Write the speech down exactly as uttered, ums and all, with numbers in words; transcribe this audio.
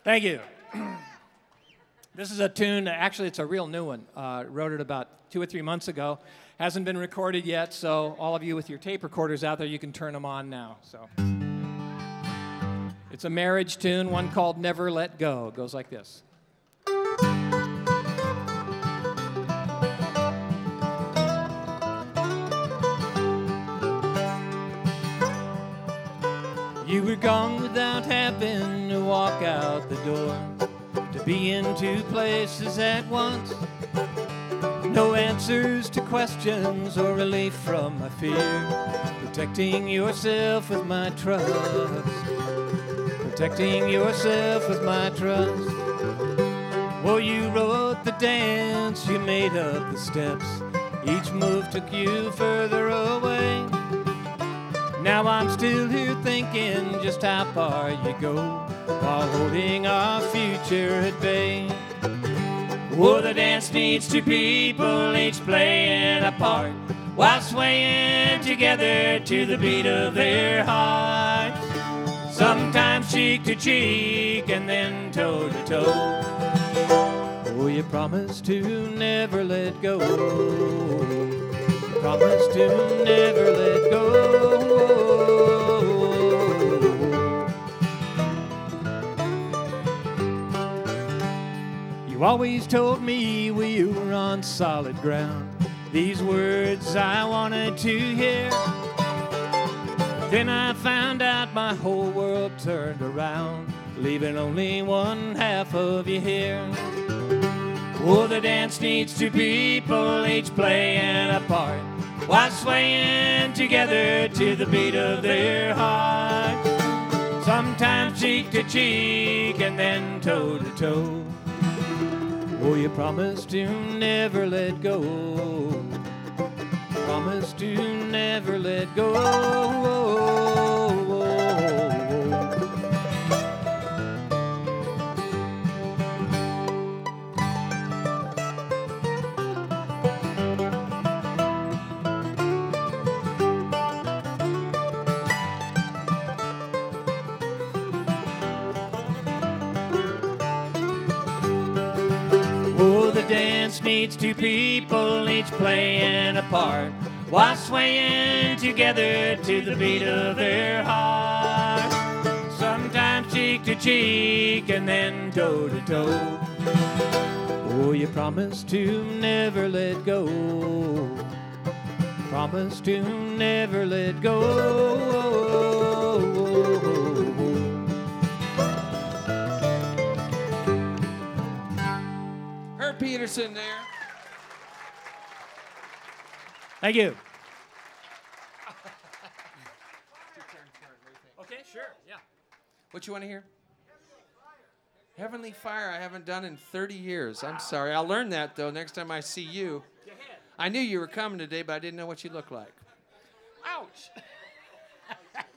Thank you. This is a tune, actually it's a real new one. Uh, wrote it about two or three months ago. Hasn't been recorded yet, so all of you with your tape recorders out there, you can turn them on now. So, it's a marriage tune, one called Never Let Go. It goes like this. You were gone without having to walk out the door, to be in two places at once. No answers to questions or relief from my fear. Protecting yourself with my trust. Protecting yourself with my trust. Well, you wrote the dance, you made up the steps. Each move took you further away. Now I'm still here thinking just how far you go, while holding our future at bay. Oh, the dance needs two people, each playing a part, while swaying together to the beat of their hearts. Sometimes cheek to cheek and then toe to toe. Oh, you promised to never let go. You promised to never let go. You always told me we were on solid ground. These words I wanted to hear. Then I found out my whole world turned around, leaving only one half of you here. Oh, the dance needs two people, each playing a part, while swaying together to the beat of their heart. Sometimes cheek to cheek and then toe to toe. Oh, you promised to never let go. Promised to never let go. Oh, the dance needs two people, each playing a part, while swaying together to the beat of their heart. Sometimes cheek to cheek and then toe to toe. Oh, you promised to never let go. Promised to never let go. Peterson there. Thank you. Okay, sure, yeah. What you want to hear? Heavenly Fire I haven't done in thirty years. I'm sorry. I'll learn that, though, next time I see you. I knew you were coming today, but I didn't know what you looked like. Ouch!